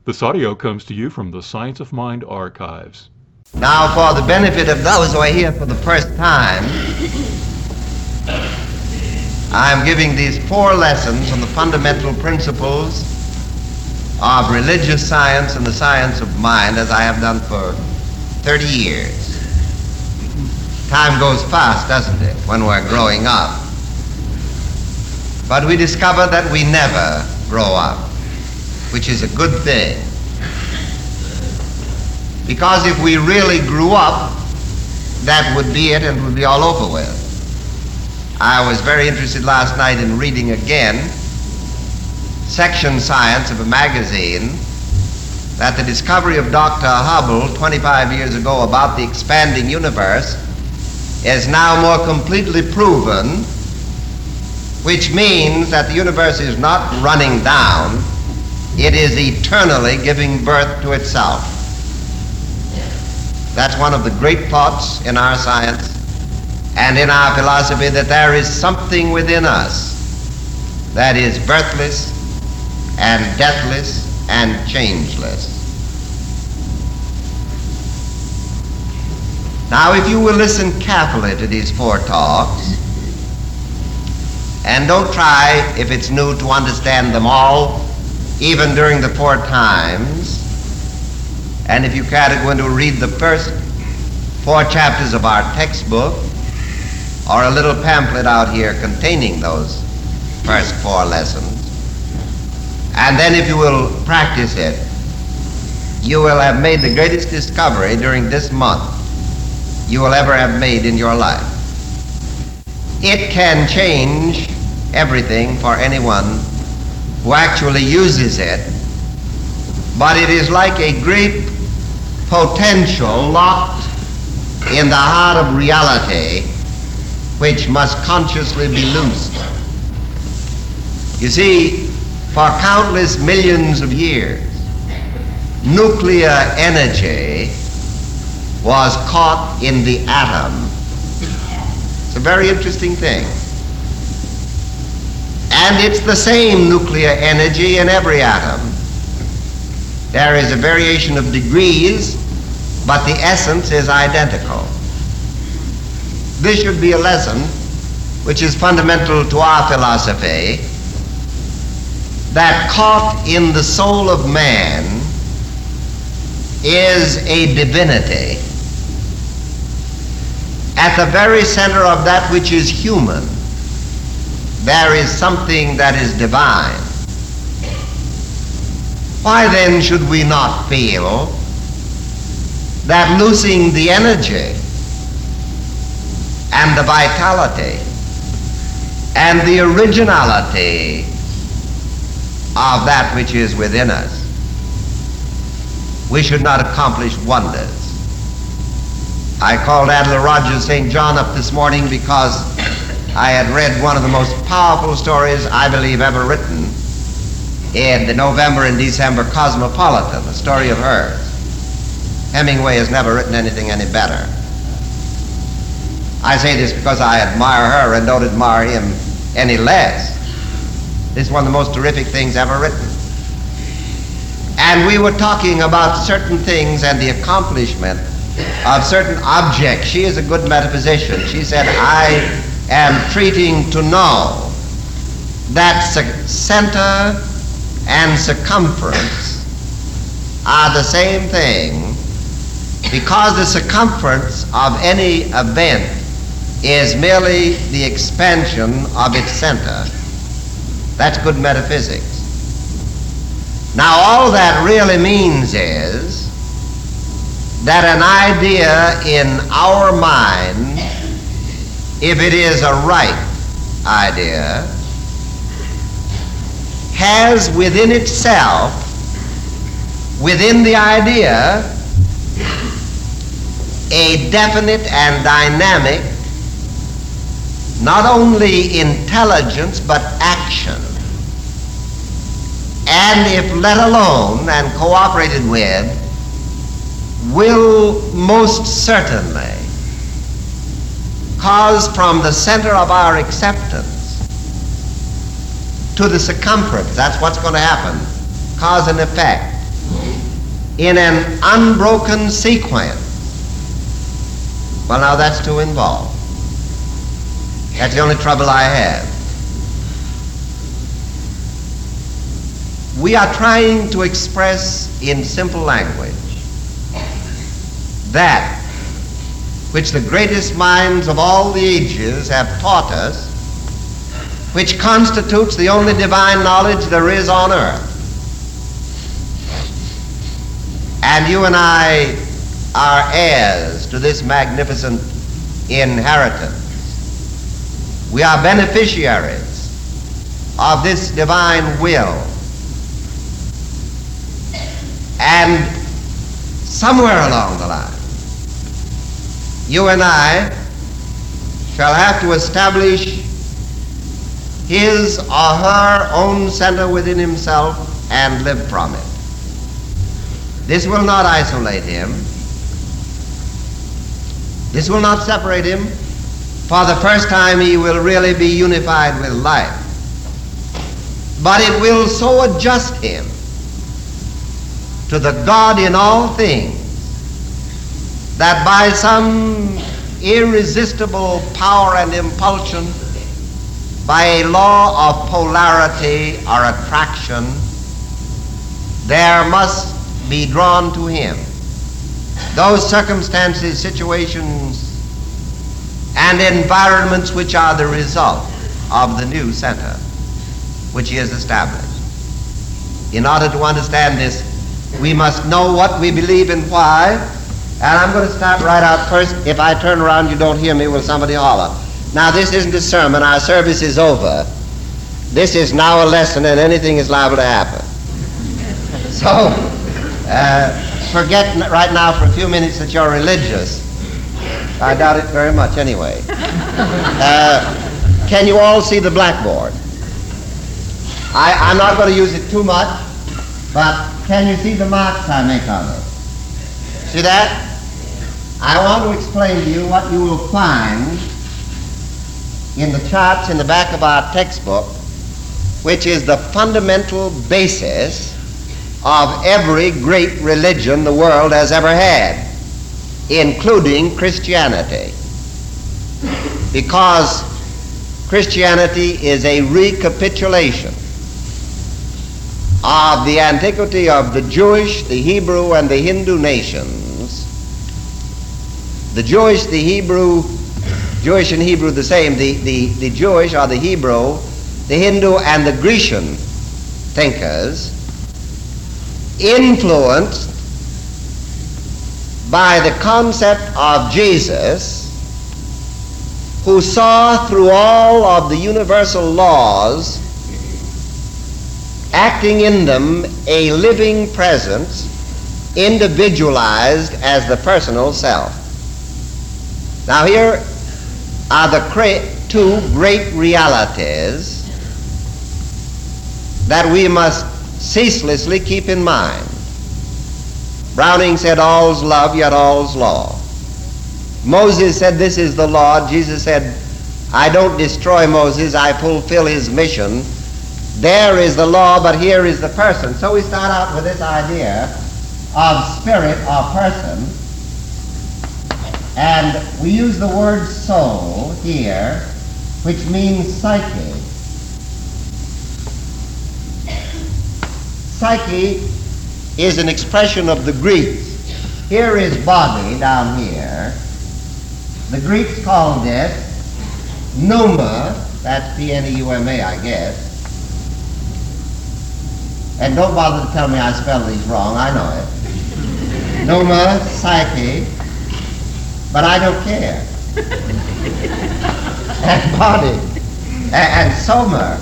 This audio comes to you from the Science of Mind archives. Now, for the benefit of those who are here for the first time, I'm giving these 4 lessons on the fundamental principles of religious science and the science of mind, as I have done for 30 years. Time goes fast, doesn't it, when we're growing up? But we discover that we never grow up, which is a good thing. Because if we really grew up, that would be it and it would be all over with. I was very interested last night in reading again Section Science of a magazine that the discovery of Dr. Hubble 25 years ago about the expanding universe is now more completely proven, which means that the universe is not running down, it is eternally giving birth to itself. That's one of the great thoughts in our science and in our philosophy, that there is something within us that is birthless and deathless and changeless. Now, if you will listen carefully to these 4 talks, and don't try, if it's new, to understand them all, even during the 4 times, and if you care to go in to read the first 4 chapters of our textbook, or a little pamphlet out here containing those first 4 lessons, and then if you will practice it, you will have made the greatest discovery during this month you will ever have made in your life. It can change everything for anyone who actually uses it, but it is like a great potential locked in the heart of reality, which must consciously be loosed. You see, for countless millions of years, nuclear energy was caught in the atom. It's a very interesting thing. And it's the same nuclear energy in every atom. There is a variation of degrees, but the essence is identical. This should be a lesson which is fundamental to our philosophy, that caught in the soul of man is a divinity. At the very center of that which is human, there is something that is divine. Why then should we not feel that losing the energy and the vitality and the originality of that which is within us, we should not accomplish wonders? I called Adler Rogers St. John up this morning because I had read one of the most powerful stories I believe ever written in the November and December Cosmopolitan, the story of hers. Hemingway has never written anything any better. I say this because I admire her and don't admire him any less. This is one of the most terrific things ever written. And we were talking about certain things and the accomplishment of certain objects. She is a good metaphysician. She said, I am treating to know that center and circumference are the same thing, because the circumference of any event is merely the expansion of its center. That's good metaphysics. Now, all that really means is that an idea in our mind, if it is a right idea, has within itself, within the idea, a definite and dynamic, not only intelligence, but action. And if let alone and cooperated with, will most certainly cause from the center of our acceptance to the circumference, that's what's going to happen, cause and effect, in an unbroken sequence. Well, now that's too involved. That's the only trouble I have. We are trying to express in simple language that which the greatest minds of all the ages have taught us, which constitutes the only divine knowledge there is on earth. And you and I are heirs to this magnificent inheritance. We are beneficiaries of this divine will. And somewhere along the line, you and I shall have to establish his or her own center within himself and live from it. This will not isolate him. This will not separate him. For the first time, he will really be unified with life. But it will so adjust him to the God in all things that by some irresistible power and impulsion, by a law of polarity or attraction, there must be drawn to him those circumstances, situations, and environments which are the result of the new center which he has established. In order to understand this, we must know what we believe and why. And I'm going to start right out first. If I turn around, you don't hear me, will somebody holler? Now, this isn't a sermon. Our service is over. This is now a lesson, and anything is liable to happen. So, forget right now for a few minutes that you're religious. I doubt it very much anyway. Can you all see the blackboard? I'm not going to use it too much, but can you see the marks I make on it? See that? I want to explain to you what you will find in the charts in the back of our textbook, which is the fundamental basis of every great religion the world has ever had, including Christianity. Because Christianity is a recapitulation of the antiquity of the Jewish, the Hebrew, and the Hindu nations. The Jewish, the Hebrew, Jewish and Hebrew the same, the Jewish or the Hebrew, the Hindu, and the Grecian thinkers, influenced by the concept of Jesus, who saw through all of the universal laws, acting in them a living presence, individualized as the personal self. Now here are the two great realities that we must ceaselessly keep in mind. Browning said, all's love, yet all's law. Moses said, this is the law. Jesus said, I don't destroy Moses, I fulfill his mission. There is the law, but here is the person. So we start out with this idea of spirit or person, and we use the word soul here, which means psyche. Psyche is an expression of the Greeks. Here is body down here. The Greeks called it pneuma, that's P-N-E-U-M-A, I guess. And don't bother to tell me I spell these wrong, I know it. Pneuma, psyche, but I don't care. And body, and soma.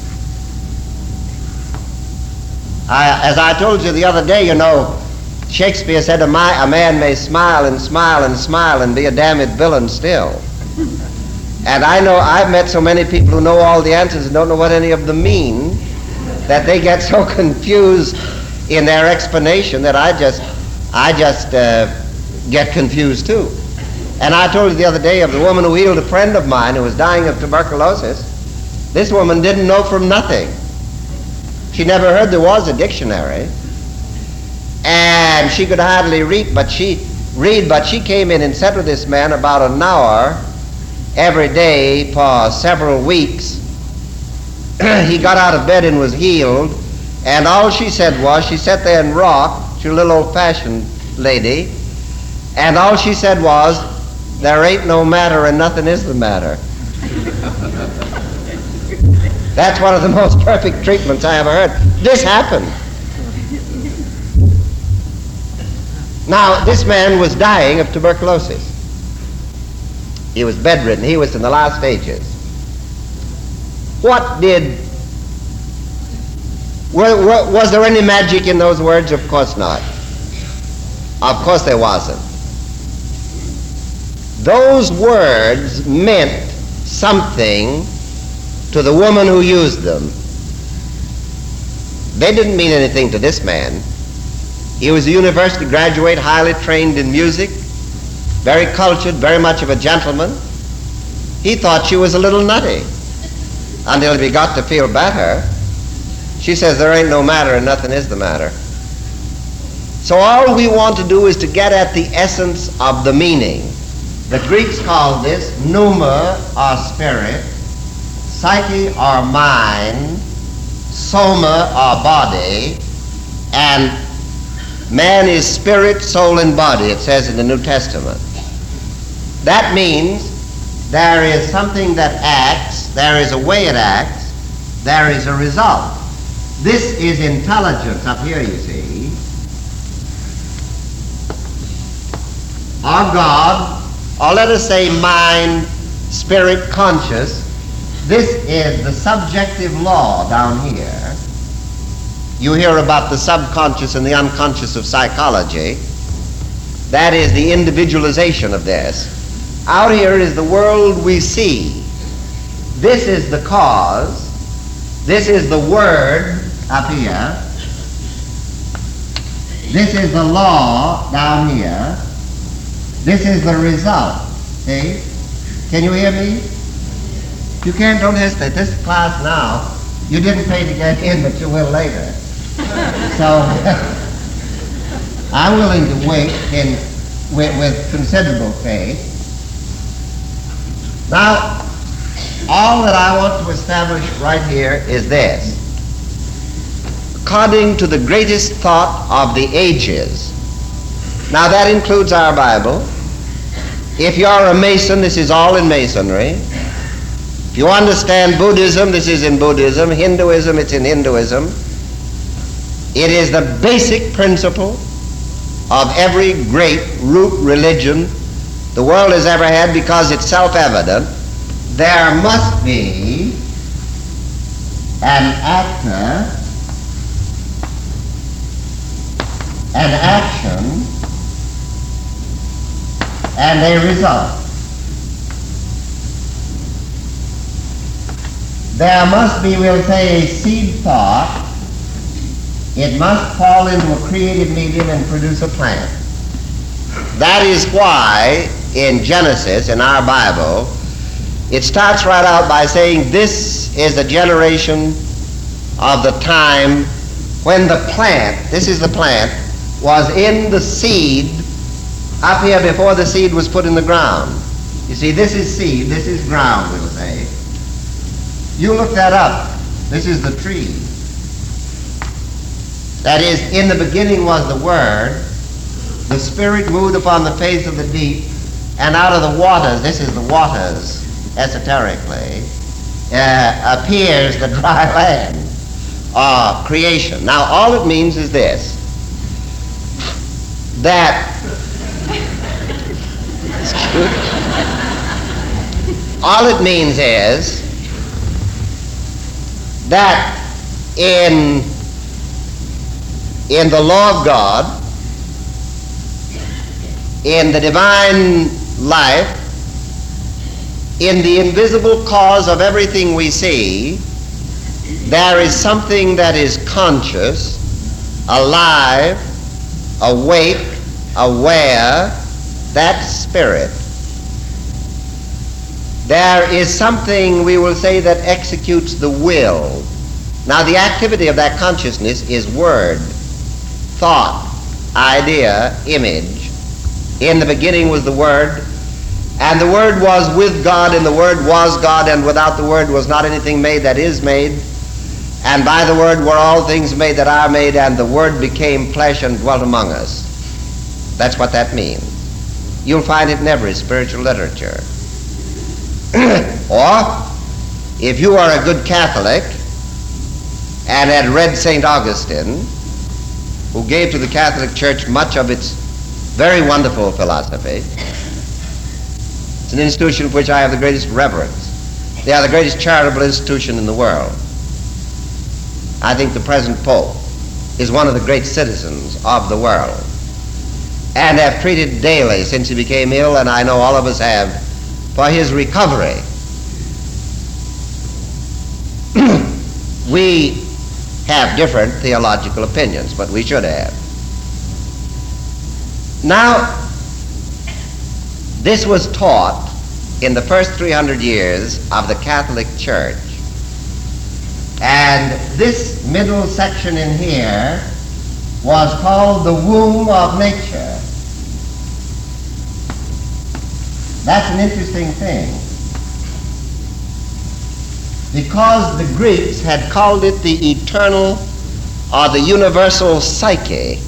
As I told you the other day, you know, Shakespeare said a man may smile and smile and smile and be a damned villain still. And I know I've met so many people who know all the answers and don't know what any of them mean, that they get so confused in their explanation that I just get confused too. And I told you the other day of the woman who healed a friend of mine who was dying of tuberculosis. This woman didn't know from nothing. She never heard there was a dictionary. And and she could hardly read, but she came in and sat with this man about an hour every day for several weeks. He got out of bed and was healed, and all she said was, she sat there and rocked, she was a little old-fashioned lady, and all she said was, "There ain't no matter and nothing is the matter." That's one of the most perfect treatments I ever heard. This happened. Now, this man was dying of tuberculosis. He was bedridden. He was in the last stages. Was there any magic in those words? Of course not. Of course there wasn't. Those words meant something to the woman who used them. They didn't mean anything to this man. He was a university graduate, highly trained in music, very cultured, very much of a gentleman. He thought she was a little nutty until he got to feel better. She says, "There ain't no matter and nothing is the matter." So all we want to do is to get at the essence of the meaning. The Greeks call this pneuma or spirit, psyche or mind, soma or body, and man is spirit, soul, and body, it says in the New Testament. That means there is something that acts, there is a way it acts, there is a result. This is intelligence up here, you see, or God, or let us say mind, spirit, conscious. This is the subjective law down here. You hear about the subconscious and the unconscious of psychology. That is the individualization of this. Out here is the world we see. This is the cause. This is the word up here. This is the law down here. This is the result. See? Can you hear me? You can't, don't hesitate. This class now, you didn't pay to get in, but you will later. So, I'm willing to wait with considerable faith. Now, all that I want to establish right here is this. According to the greatest thought of the ages, now that includes our Bible. If you're a Mason, this is all in Masonry. If you understand Buddhism, this is in Buddhism. Hinduism, it's in Hinduism. It is the basic principle of every great root religion the world has ever had, because it's self-evident. There must be an actor, an action, and a result. There must be, we'll say, a seed thought. It must fall into a creative medium and produce a plant. That is why in Genesis, in our Bible, it starts right out by saying this is the generation of the time when the plant, this is the plant, was in the seed up here before the seed was put in the ground. You see, this is seed, this is ground, we'll say. You look that up. This is the tree. That is, in the beginning was the Word. The Spirit moved upon the face of the deep, and out of the waters, this is the waters, esoterically, appears the dry land, or creation. Now, all it means is this, that all it means is that in the law of God, in the divine life, in the invisible cause of everything we see, there is something that is conscious, alive, awake, aware, that's spirit. There is something, we will say, that executes the will. Now, the activity of that consciousness is word, thought, idea, image. In the beginning was the Word, and the Word was with God, and the Word was God, and without the Word was not anything made that is made. And by the Word were all things made that are made, and the Word became flesh and dwelt among us. That's what that means. You'll find it in every spiritual literature. Or, if you are a good Catholic and had read St. Augustine, who gave to the Catholic Church much of its very wonderful philosophy, it's an institution for which I have the greatest reverence. They are the greatest charitable institution in the world. I think the present Pope is one of the great citizens of the world, and have treated daily since he became ill, and I know all of us have, for his recovery. We have different theological opinions, but we should have. Now, this was taught in the first 300 years of the Catholic Church. And this middle section in here was called the womb of nature. That's an interesting thing, because the Greeks had called it the eternal or the universal psyche.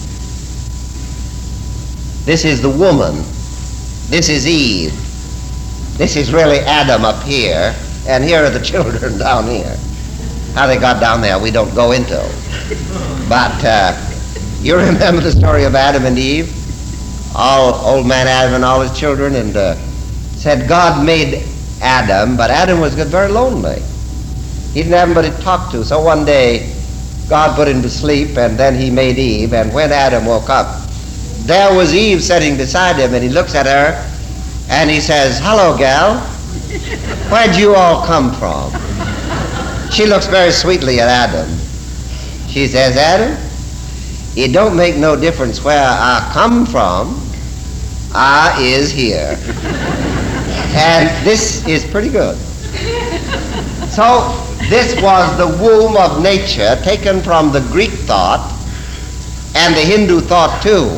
This is the woman. This is Eve. This is really Adam up here, and here are the children down here. How they got down there we don't go into. But you remember the story of Adam and Eve? Old man Adam and all his children, and said God made Adam, but Adam was very lonely. He didn't have anybody to talk to. So one day God put him to sleep, and then he made Eve, and when Adam woke up, there was Eve sitting beside him, and he looks at her and he says, "Hello, gal. Where'd you all come from?" She looks very sweetly at Adam. She says, "Adam, it don't make no difference where I come from. I is here." And this is pretty good. So this was the womb of nature, taken from the Greek thought and the Hindu thought too,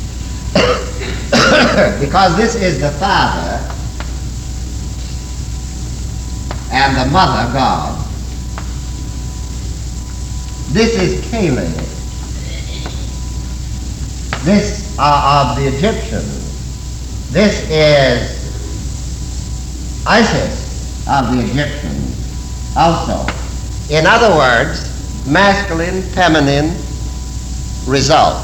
because this is the Father and the Mother, God. This is Kali. This of the Egyptians. This is Isis of the Egyptians also. In other words, masculine, feminine result.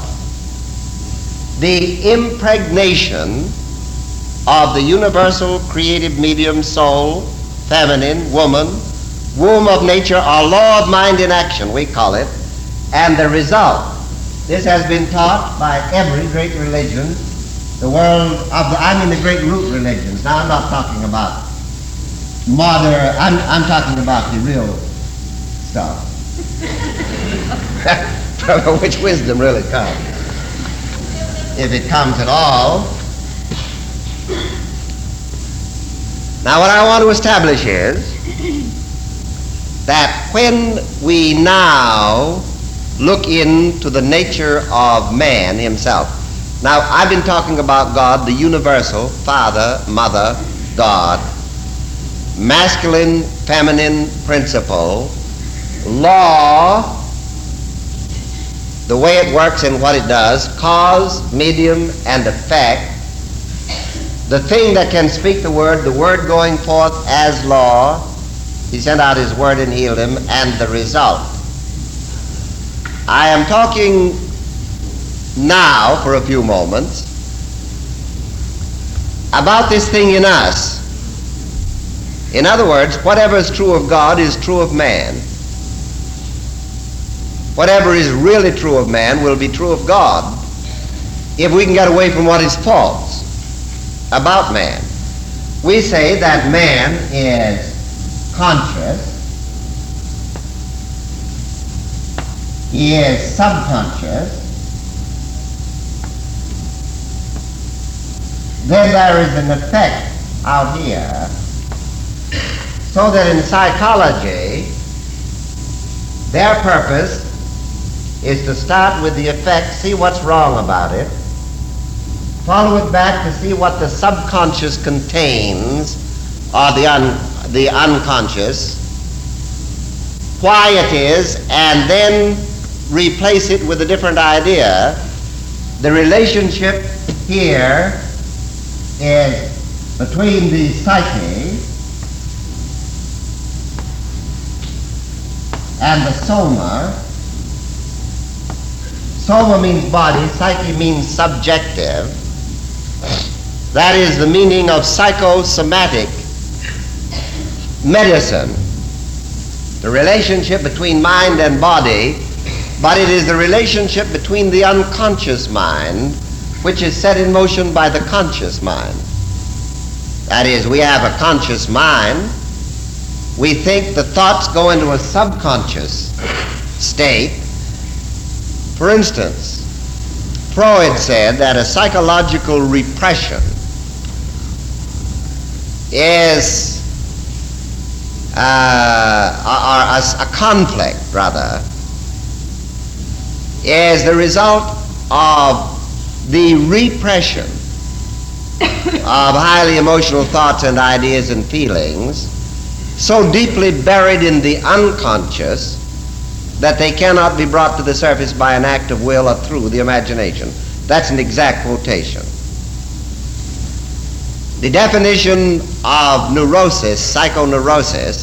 The impregnation of the universal creative medium, soul, feminine, woman, womb of nature, or law of mind in action, we call it, and the result. This has been taught by every great religion, the world of the great root religions. Now I'm not talking about modern, I'm talking about the real stuff. From which wisdom really comes, if it comes at all. Now what I want to establish is that when we now look into the nature of man himself. Now, I've been talking about God, the universal, Father, Mother, God, masculine, feminine principle, law, the way it works and what it does, cause, medium, and effect, the thing that can speak the word going forth as law. He sent out his word and healed him, and the result. I am talking now for a few moments about this thing in us. In other words, whatever is true of God is true of man. Whatever is really true of man will be true of God if we can get away from what is false about man. We say that man is conscious, he is subconscious, then there is an effect out here, so that in psychology, their purpose is to start with the effect, see what's wrong about it, follow it back to see what the subconscious contains, or the unconscious, why it is, and then replace it with a different idea. The relationship here is between the psyche and the soma. Soma means body, psyche means subjective. That is the meaning of psychosomatic medicine. The relationship between mind and body, but it is the relationship between the unconscious mind which is set in motion by the conscious mind. That is, we have a conscious mind. We think the thoughts go into a subconscious state. For instance, Freud said that a psychological repression is a conflict, rather, is the result of the repression of highly emotional thoughts and ideas and feelings so deeply buried in the unconscious that they cannot be brought to the surface by an act of will or through the imagination. That's an exact quotation. The definition of neurosis, psychoneurosis,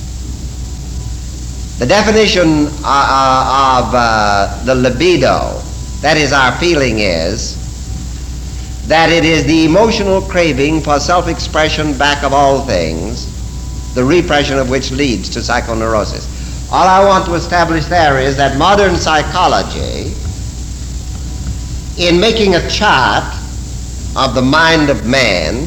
the definition of the libido, that is our feeling, is that it is the emotional craving for self-expression back of all things, the repression of which leads to psychoneurosis. All I want to establish there is that modern psychology, in making a chart of the mind of man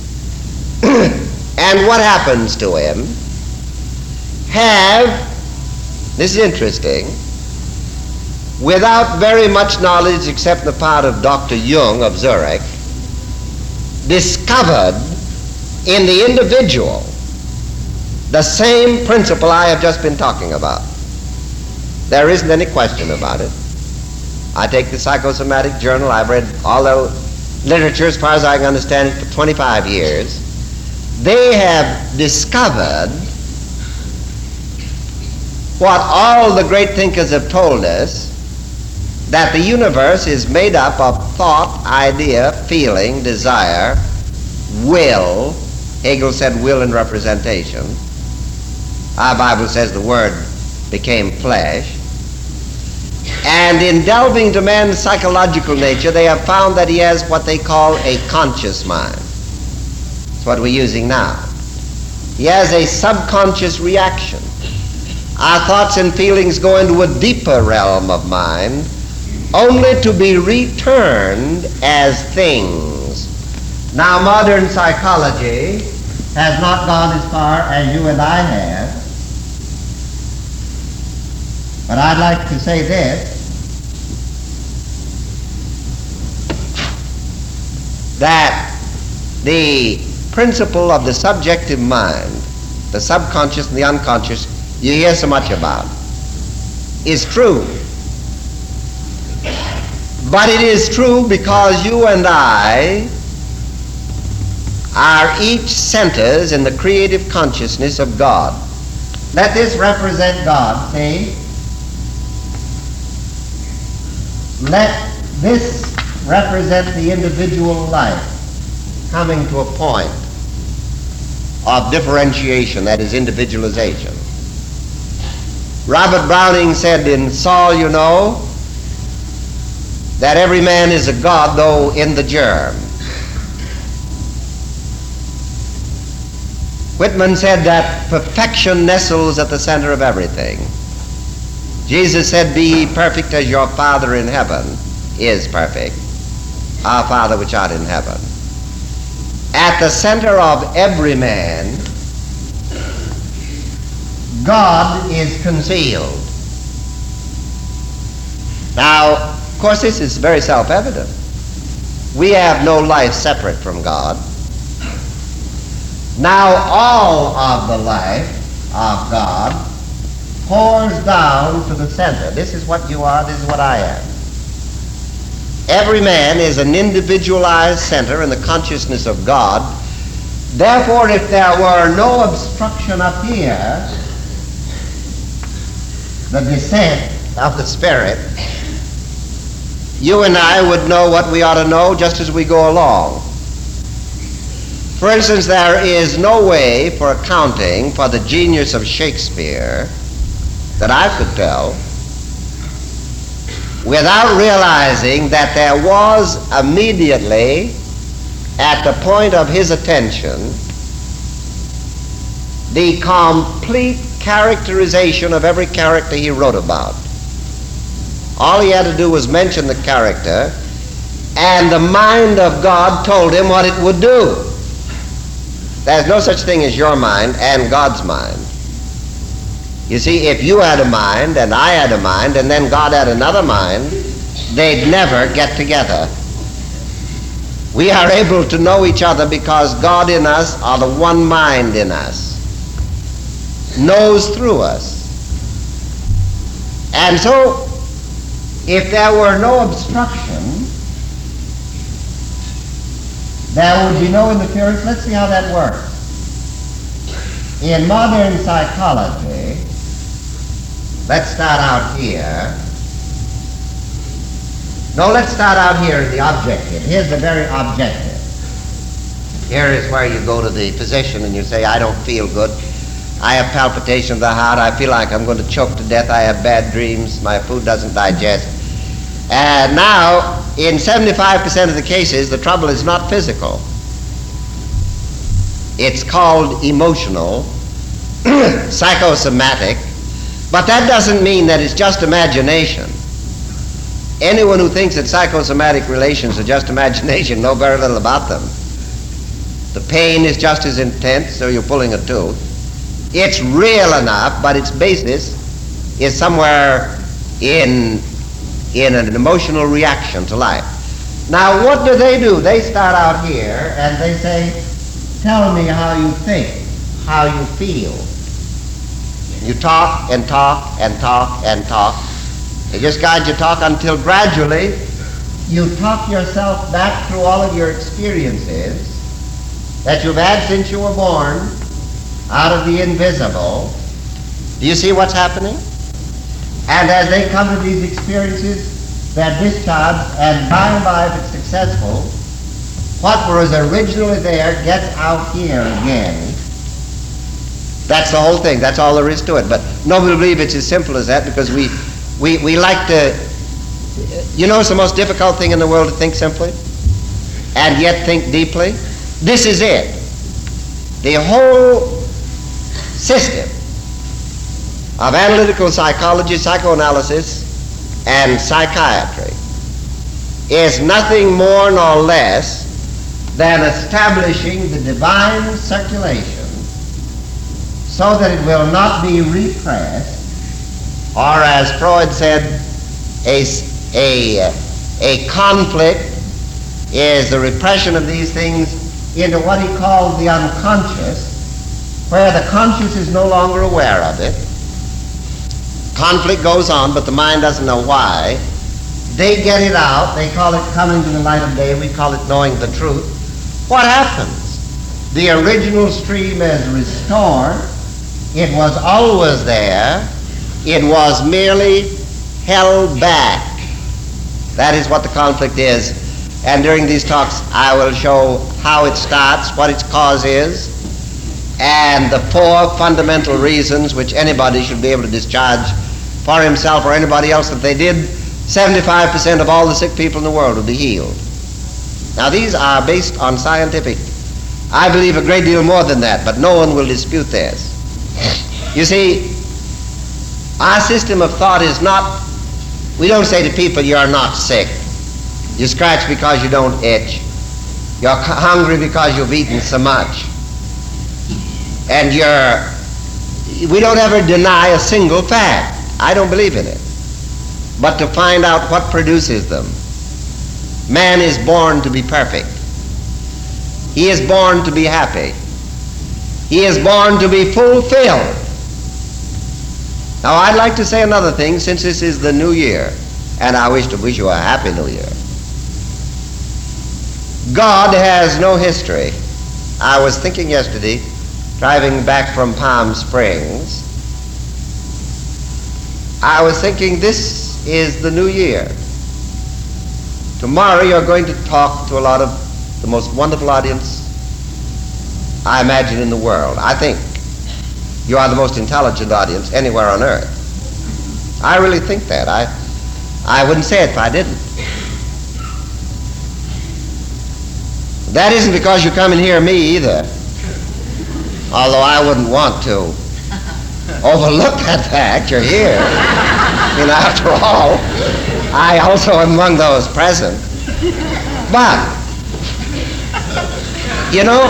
and what happens to him, have, this is interesting, without very much knowledge except the part of Dr. Jung of Zurich, discovered in the individual the same principle I have just been talking about. There isn't any question about it. I take the Psychosomatic Journal. I've read all the literature as far as I can understand it for 25 years. They have discovered what all the great thinkers have told us, that the universe is made up of thought, idea, feeling, desire, will. Hegel said will and representation. Our Bible says the Word became flesh. And in delving to man's psychological nature, they have found that he has what they call a conscious mind. That's what we're using now. He has a subconscious reaction. Our thoughts and feelings go into a deeper realm of mind, only to be returned as things. Now, modern psychology has not gone as far as you and I have, but I'd like to say this, that the principle of the subjective mind, the subconscious and the unconscious, you hear so much about, is true. But it is true because you and I are each centers in the creative consciousness of God. Let this represent God, see? Let this represent the individual life coming to a point of differentiation, that is individualization. Robert Browning said in Saul, you know, that every man is a god, though in the germ. Whitman said that perfection nestles at the center of everything. Jesus said, be ye perfect as your Father in heaven is perfect. Our Father which art in heaven. At the center of every man, God is concealed. Now, of course, this is very self-evident. We have no life separate from God. Now, all of the life of God, pours down to the center. This is what you are, this is what I am. Every man is an individualized center in the consciousness of God. Therefore, if there were no obstruction up here, the descent of the Spirit, you and I would know what we ought to know just as we go along. For instance, there is no way for accounting for the genius of Shakespeare that I could tell without realizing that there was immediately at the point of his attention the complete characterization of every character he wrote about. All he had to do was mention the character, and the mind of God told him what it would do. There's no such thing as your mind and God's mind. You see, if you had a mind and I had a mind and then God had another mind, they'd never get together. We are able to know each other because God in us, or the one mind in us, knows through us. And so, if there were no obstruction, there would be no interference. Let's see how that works. In modern psychology, let's start out here. No, let's start out here in the objective. Here's the very objective. Here is where you go to the physician and you say, I don't feel good. I have palpitation of the heart. I feel like I'm going to choke to death. I have bad dreams. My food doesn't digest. And now, in 75% of the cases, the trouble is not physical. It's called emotional, psychosomatic, but that doesn't mean that it's just imagination. Anyone who thinks that psychosomatic relations are just imagination knows very little about them. The pain is just as intense, so you're pulling a tooth. It's real enough, but its basis is somewhere in an emotional reaction to life. Now, what do? They start out here and they say, tell me how you think, how you feel. You talk and talk and talk and talk. They just guide you talk until gradually you talk yourself back through all of your experiences that you've had since you were born out of the invisible. Do you see what's happening? And as they come to these experiences, they're discharged, and by and by, if it's successful, what was originally there gets out here again. That's the whole thing. That's all there is to it. But nobody will believe it's as simple as that, because we like to, you know, it's the most difficult thing in the world to think simply and yet think deeply. This is it. The whole system of analytical psychology, psychoanalysis, and psychiatry is nothing more nor less than establishing the divine circulation so that it will not be repressed, or as Freud said, a conflict is the repression of these things into what he called the unconscious, where the conscious is no longer aware of it. Conflict goes on, but the mind doesn't know why. They get it out. They call it coming to the light of day. We call it knowing the truth. What happens? The original stream is restored. It was always there. It was merely held back. That is what the conflict is. And during these talks, I will show how it starts, what its cause is, and the four fundamental reasons which anybody should be able to discharge for himself or anybody else. If they did, 75% of all the sick people in the world would be healed. Now, these are based on scientific. I believe a great deal more than that, but no one will dispute this. You see, our system of thought is not, we don't say to people, you're not sick. You scratch because you don't itch. You're hungry because you've eaten so much. And we don't ever deny a single fact. I don't believe in it. But to find out what produces them. Man is born to be perfect. He is born to be happy. He is born to be fulfilled. Now, I'd like to say another thing, since this is the new year, and I wish to wish you a happy new year. God has no history. I was thinking yesterday, driving back from Palm Springs, I was thinking this is the new year. Tomorrow you're going to talk to a lot of the most wonderful audience I imagine in the world. I think you are the most intelligent audience anywhere on earth. I really think that. I wouldn't say it if I didn't. That isn't because you come and hear me either, although I wouldn't want to overlook that fact. You're here. I mean, after all, I also am among those present. But, you know,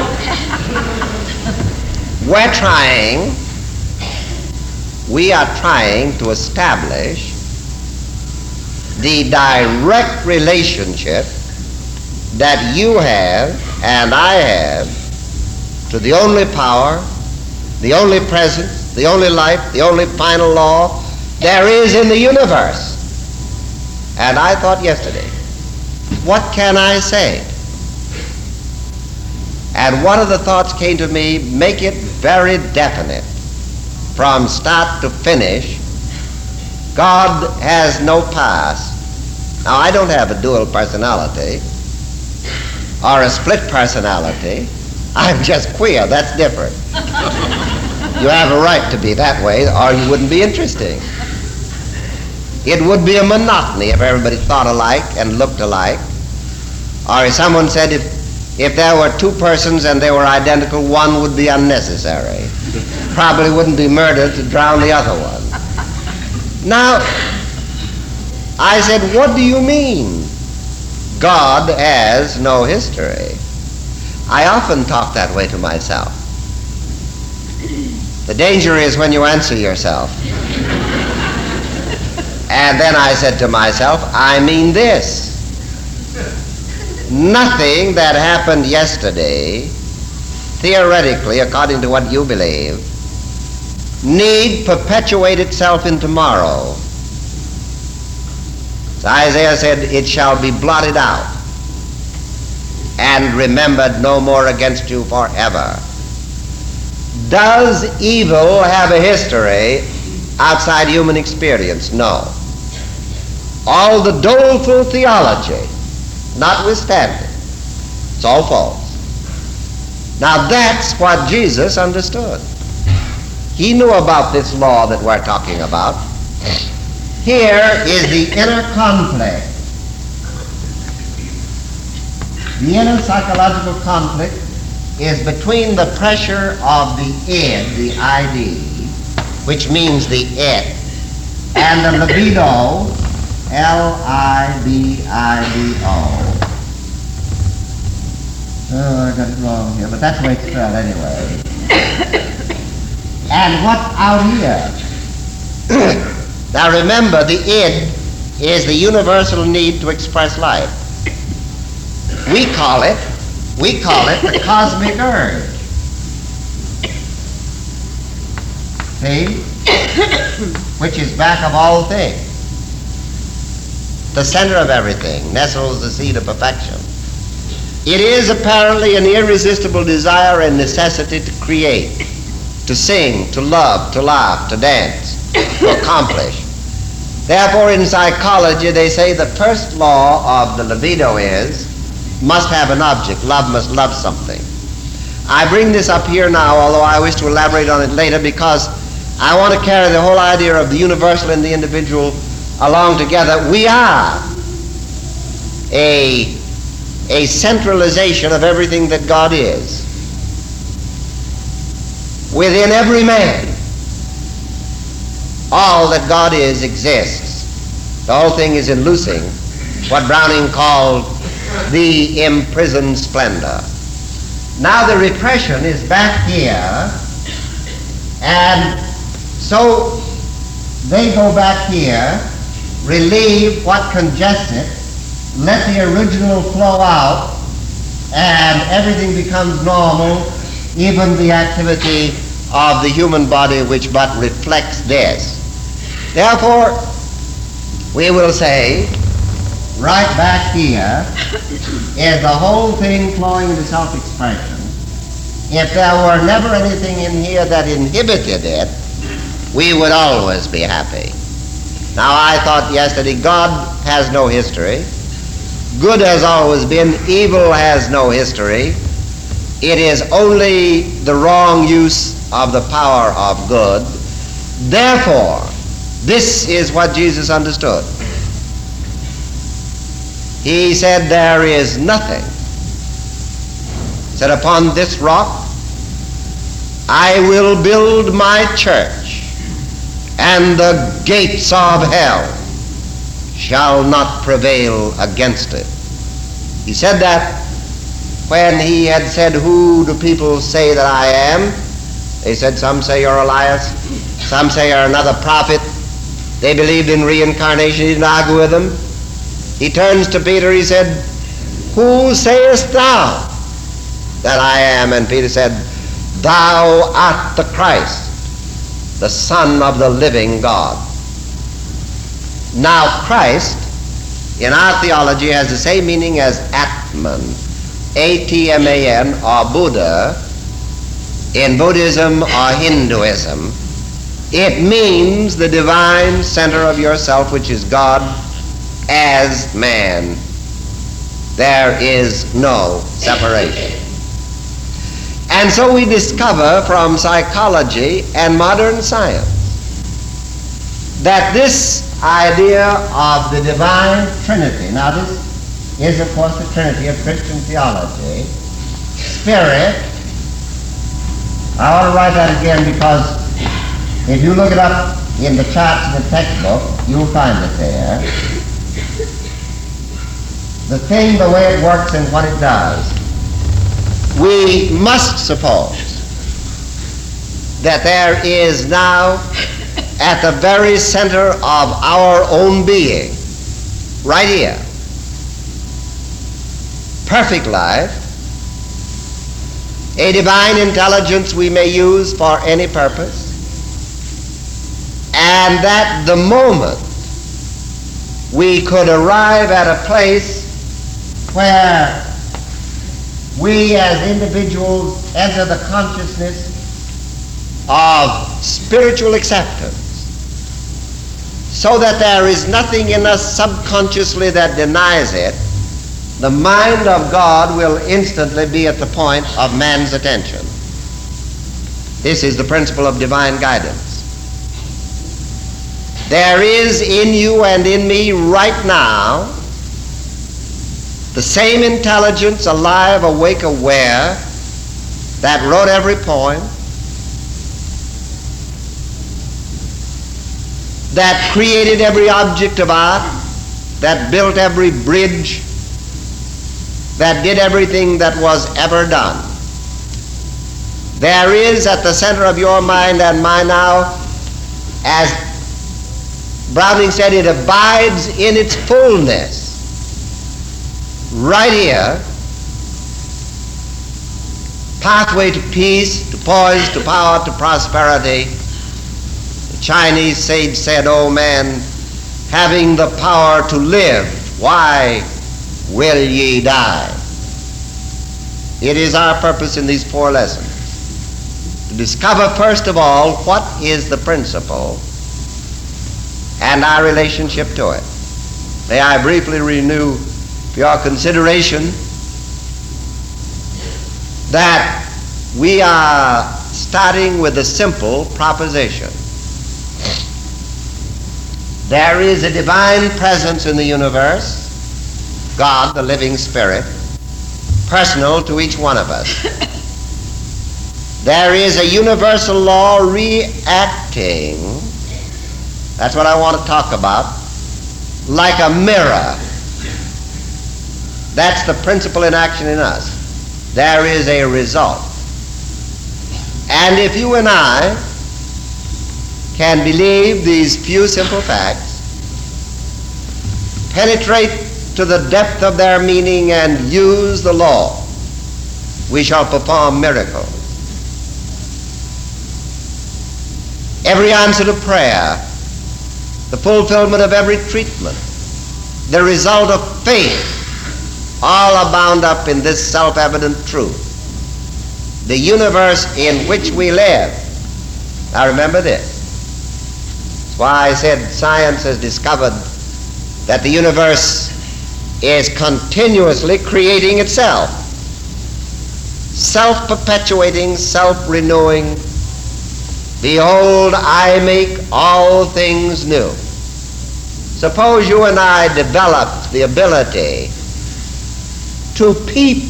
we are trying to establish the direct relationship that you have and I have to the only power, the only presence, the only life, the only final law there is in the universe. And I thought yesterday, what can I say? And one of the thoughts came to me, make it very definite from start to finish. God has no past. Now, I don't have a dual personality or a split personality. I'm just queer. That's different. You have a right to be that way, or you wouldn't be interesting. It would be a monotony if everybody thought alike and looked alike. Or if someone said if there were two persons and they were identical, one would be unnecessary. Probably wouldn't be murdered to drown the other one. Now, I said, what do you mean? God has no history. I often talk that way to myself. The danger is when you answer yourself. And then I said to myself, I mean this. Nothing that happened yesterday, theoretically, according to what you believe, need perpetuate itself in tomorrow. So Isaiah said, it shall be blotted out and remembered no more against you forever. Does evil have a history outside human experience? No. All the doleful theology, notwithstanding, it's all false. Now that's what Jesus understood. He knew about this law that we're talking about. Here is the inner conflict. The inner psychological conflict is between the pressure of the id, the ID, which means the it, and the libido, L-I-B-I-D-O. Oh, I got it wrong here, but that's the way it's spelled anyway. And what's out here? Now remember, the id is the universal need to express life. We call it the cosmic urge. See? Which is back of all things. The center of everything, nestles the seed of perfection. It is apparently an irresistible desire and necessity to create, to sing, to love, to laugh, to dance, to accomplish. Therefore, in psychology, they say the first law of the libido must have an object. Love must love something. I bring this up here now, although I wish to elaborate on it later, because I want to carry the whole idea of the universal and the individual along together. We are a centralization of everything that God is. Within every man, all that God is exists. The whole thing is in loosing what Browning called the imprisoned splendor. Now the repression is back here, and so they go back here, relieve what congests it, let the original flow out, and everything becomes normal, even the activity of the human body which but reflects this. Therefore, we will say, right back here is the whole thing flowing into self-expression. If there were never anything in here that inhibited it, we would always be happy. Now, I thought yesterday God has no history. Good has always been. Evil has no history. It is only the wrong use of the power of good. Therefore, this is what Jesus understood. He said, there is nothing. He said, upon this rock I will build my church, and the gates of hell shall not prevail against it. He said that when he had said, who do people say that I am? They said, some say you're Elias, some say you're another prophet. They believed in reincarnation. He didn't argue with them. He turns to Peter, he said, who sayest thou that I am? And Peter said, thou art the Christ, the Son of the living God. Now, Christ, in our theology, has the same meaning as Atman, A-T-M-A-N, or Buddha, in Buddhism or Hinduism. It means the divine center of yourself, which is God as man. There is no separation. And so we discover from psychology and modern science that this idea of the divine Trinity, now this is of course the Trinity of Christian theology, Spirit, I want to write that again because if you look it up in the charts in the textbook, you'll find it there. The thing, the way it works and what it does, we must suppose that there is now at the very center of our own being, right here, perfect life, a divine intelligence we may use for any purpose, and that the moment we could arrive at a place where we as individuals enter the consciousness of spiritual acceptance, so that there is nothing in us subconsciously that denies it, the mind of God will instantly be at the point of man's attention. This is the principle of divine guidance. There is in you and in me right now the same intelligence, alive, awake, aware, that wrote every poem, that created every object of art, that built every bridge, that did everything that was ever done. There is at the center of your mind and mine now, as Browning said, it abides in its fullness. Right here, pathway to peace, to poise, to power, to prosperity. The Chinese sage said, "O man, having the power to live, why will ye die?" It is our purpose in these 4 lessons to discover first of all what is the principle and our relationship to it. May I briefly renew for your consideration that we are starting with a simple proposition. There is a divine presence in the universe, God, the living Spirit, personal to each one of us. There is a universal law reacting, that's what I want to talk about, like a mirror. That's the principle in action in us. There is a result. And if you and I can believe these few simple facts, penetrate to the depth of their meaning and use the law, we shall perform miracles. Every answer to prayer the fulfillment of every treatment, the result of faith, all are bound up in this self-evident truth. The universe in which we live. Now remember this. That's why I said science has discovered that the universe is continuously creating itself, self-perpetuating, self-renewing. Behold, I make all things new. Suppose you and I developed the ability to peep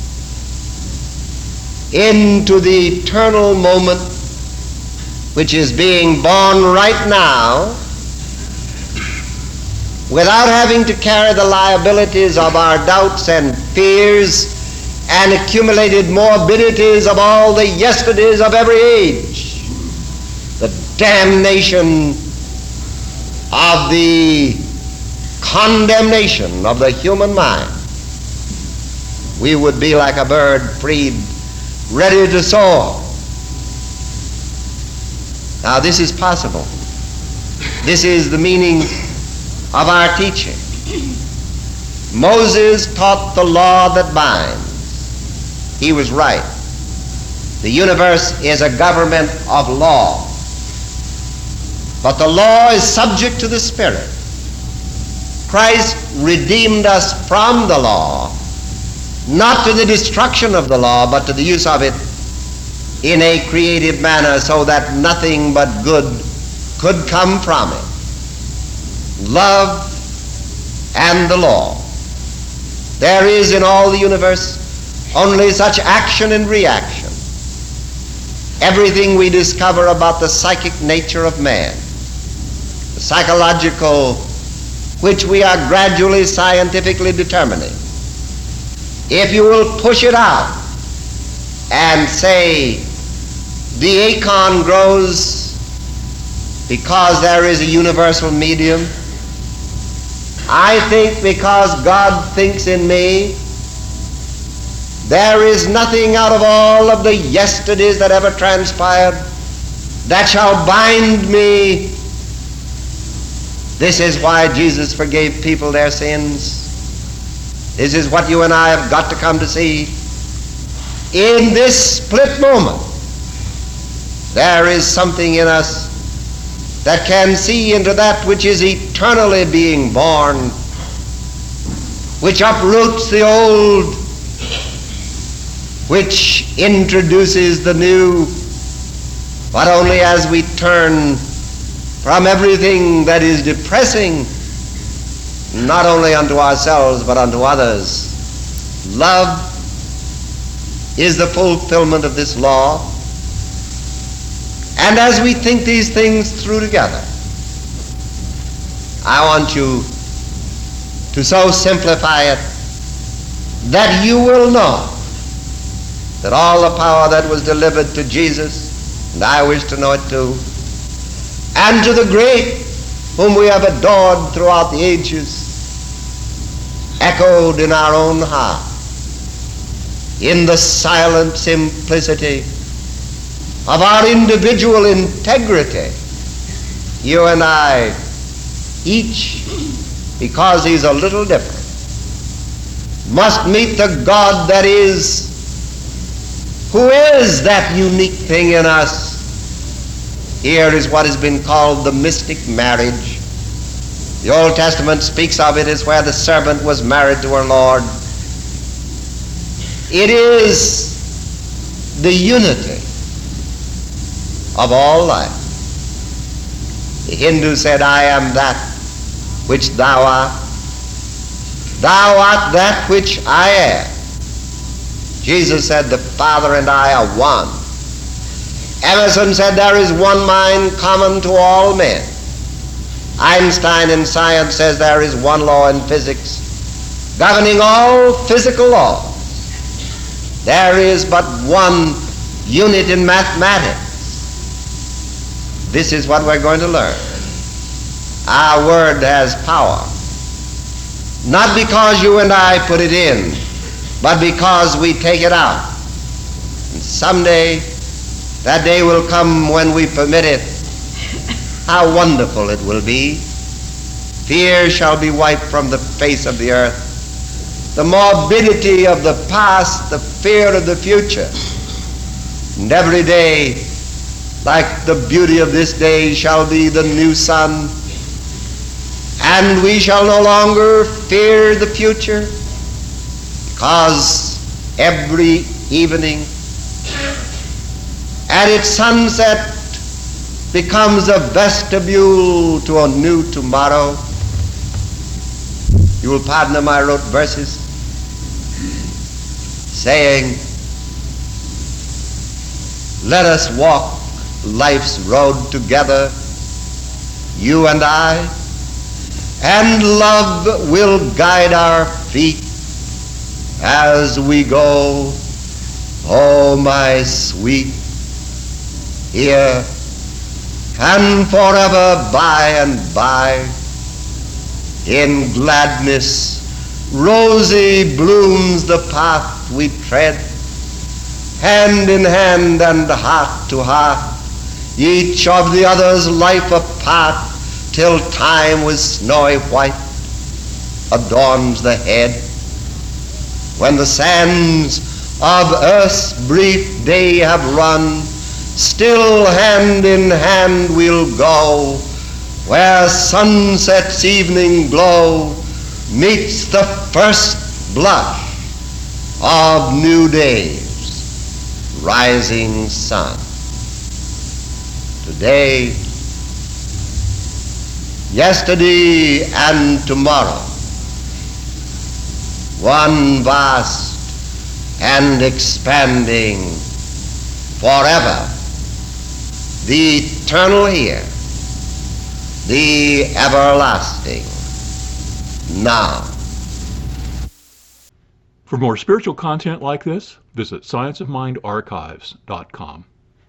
into the eternal moment which is being born right now without having to carry the liabilities of our doubts and fears and accumulated morbidities of all the yesterdays of every age, the damnation of the condemnation of the human mind. We would be like a bird freed, ready to soar. Now this is possible. This is the meaning of our teaching. Moses taught the law that binds. He was right. The universe is a government of law. But the law is subject to the Spirit. Christ redeemed us from the law, not to the destruction of the law, but to the use of it in a creative manner so that nothing but good could come from it. Love and the law. There is in all the universe only such action and reaction. Everything we discover about the psychic nature of man, the psychological, which we are gradually scientifically determining, if you will push it out and say the acorn grows because there is a universal medium, I think because God thinks in me, there is nothing out of all of the yesterdays that ever transpired that shall bind me. This is why Jesus forgave people their sins. This is what you and I have got to come to see. In this split moment, there is something in us that can see into that which is eternally being born, which uproots the old, which introduces the new, but only as we turn from everything that is depressing, not only unto ourselves but unto others. Love is the fulfillment of this law. And as we think these things through together, I want you to so simplify it that you will know that all the power that was delivered to Jesus, and I wish to know it too, and to the great whom we have adored throughout the ages, echoed in our own heart, in the silent simplicity of our individual integrity. You and I, each, because he's a little different, must meet the God that is, who is that unique thing in us. Here is what has been called the mystic marriage. The Old Testament speaks of it as where the servant was married to her Lord. It is the unity of all life. The Hindu said, I am that which thou art. Thou art that which I am. Jesus said, the Father and I are one. Emerson said, there is one mind common to all men. Einstein in science says there is one law in physics governing all physical laws. There is but one unit in mathematics. This is what we're going to learn. Our word has power. Not because you and I put it in, but because we take it out. And someday, that day will come when we permit it. How wonderful it will be Fear shall be wiped from the face of the earth. The morbidity of the past, the fear of the future. And every day, like the beauty of this day, shall be the new sun. And we shall no longer fear the future, because every evening at its sunset becomes a vestibule to a new tomorrow. You will pardon them, I wrote verses saying, let us walk life's road together, you and I, and love will guide our feet as we go. Oh, my sweet, here and forever by and by, in gladness rosy blooms the path we tread, hand in hand and heart to heart, each of the other's life apart, till time with snowy white adorns the head, when the sands of earth's brief day have run, still hand in hand we'll go, where sunset's evening glow meets the first blush of new day's rising sun. Today, yesterday, and tomorrow, one vast and expanding forever, the eternal here, the everlasting now. For more spiritual content like this, visit scienceofmindarchives.com.